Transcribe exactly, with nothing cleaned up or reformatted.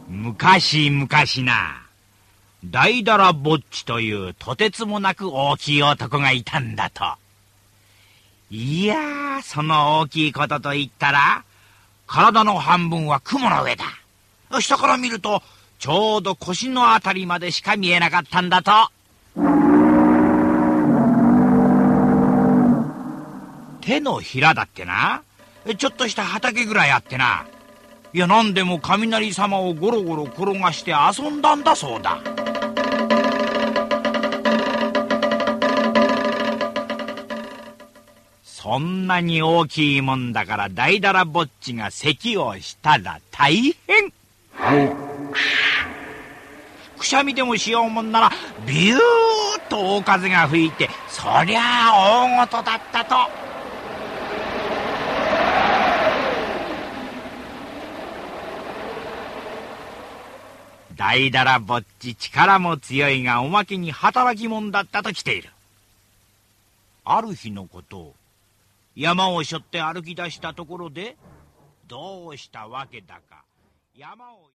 昔々な、大だらぼっちというとてつもなく大きい男がいたんだと。いやー、その大きいことと言ったら、体の半分は雲の上だ。下から見るとちょうど腰のあたりまでしか見えなかったんだと。手のひらだってな、ちょっとした畑ぐらいあってな、いや、なんでも雷様をゴロゴロ転がして遊んだんだそうだ。そんなに大きいもんだから、大だらぼっちが咳をしたら大変。くしゃみでもしようもんならビューッと大風が吹いて、そりゃあ大事だったと。大だらぼっち力も強いがおまけに働き者だったときている。ある日のこと、山を背負って歩き出したところで、どうしたわけだか山を